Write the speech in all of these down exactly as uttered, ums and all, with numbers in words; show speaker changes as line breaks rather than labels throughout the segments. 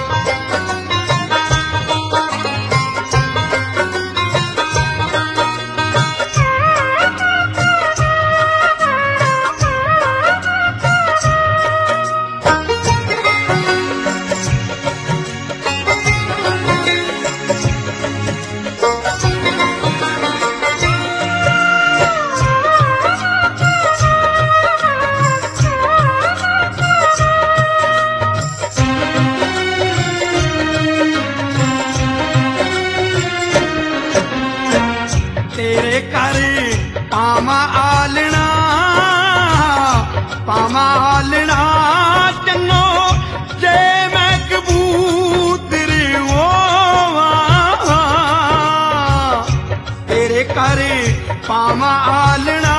तेरे कर पावा आलना पावा आलना चंगो जे मैं कबूतर होवां तेरे कर पावा आलना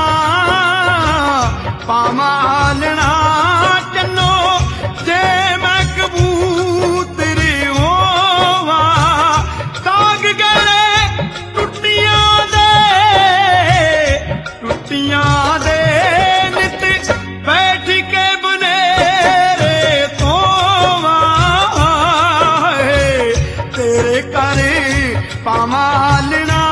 पावा आलना चंगो जे मैं कबूतर होवां दाग गले दे नित बैठ के बनेरे तोवा तेरे कर पामालना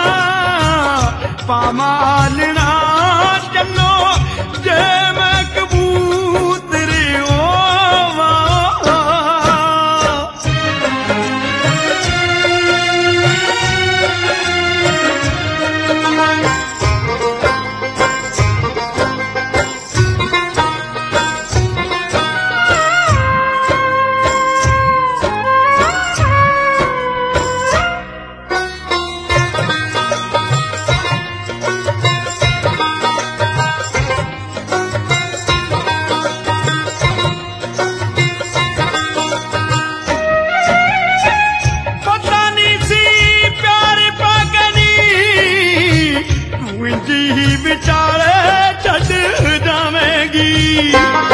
पामालना चलो जे मैं कबूतर होवां विचारे छड़ जावेगी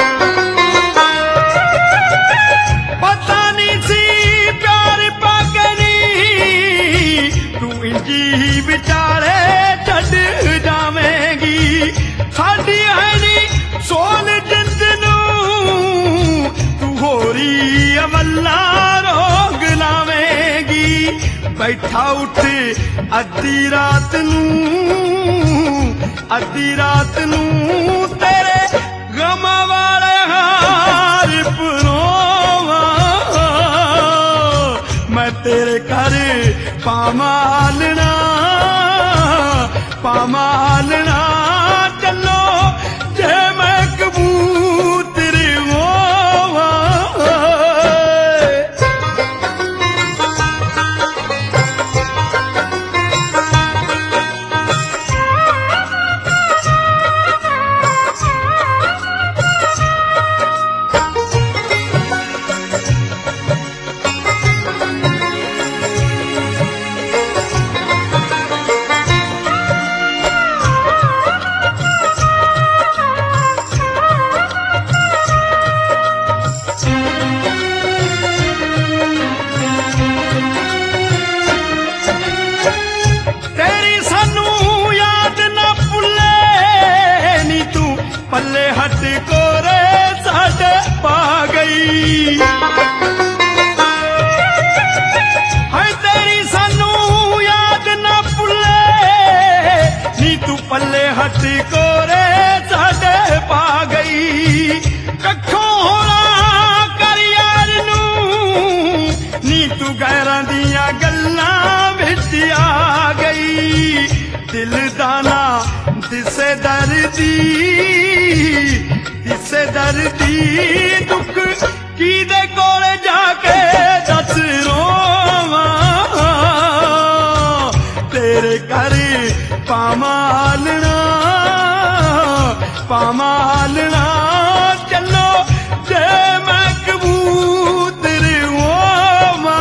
पता नहीं सी प्यार पाकनी तू इंजी विचारे छड़ जावेगी साडी है नी सोल जिंद नूं तू होरी अवल्ला रोग लावेगी बैठा उठ अद्धी रात नूं अद्धी रात नूं तेरे गम वाले हार परोवां मैं तेरे घर पामालना पामालना चलो जे मैं कबूतर होवां पल्ले हट कोरे साडे पा गई हाय तेरी सानू याद ना भुले नी तू पल्ले हट कोरे साडे पा गई कखों होना कर यार नू नी तू गैरां दियां गल्लां विच आ गई दिल दाना दिसे दर्दी दिसे दर्दी दुख किदे कोले जाके दस रोवां तेरे घर पामालना पामालना चलो जे मैं कबूतर होवां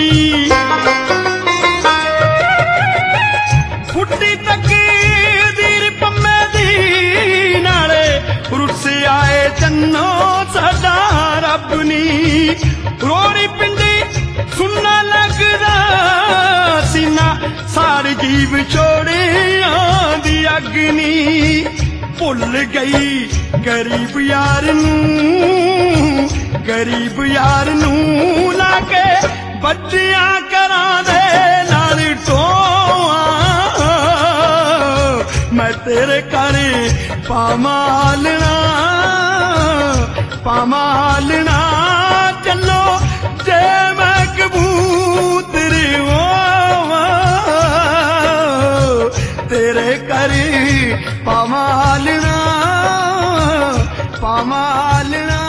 ਫੁੱਟੀ ਤਕਦੀਰ ਪੰਮੇ ਦੀ ਨਾਲੇ ਰੁੱਸ ਆਏ ਚੰਨੋ ਸਾਡਾ ਰੱਬ ਨੀ ਰੋੜੀ ਪਿੰਡੀ ਸੁਣਨਾ ਲੱਗਦਾ ਸੀਨਾ ਸਾੜ ਗਈ ਵਿਛੋੜਿਆਂ ਦੀ ਅੱਗ ਨੀ ਭੁੱਲ ਗਈ ਗਰੀਬ ਯਾਰ ਨੂੰ ਗਰੀਬ ਯਾਰ ਨੂੰ ਲਾ ਕੇ ਬੱਚਿਆਂ ਘਰਾਂ ਦੇ ਨਾਲ ਢੋਆਂ ਮੈਂ ਤੇਰੇ ਘਰ ਪਾਮਾਲਣਾ ਪਾਮਾਲਣਾ ਚੱਲੋ ਜੇ ਮੈਂ ਕਬੂਤਰ ਹੋਵਾਂ ਤੇਰੇ ਘਰ ਪਾਮਾਲਣਾ ਪਾਮਾਲਣਾ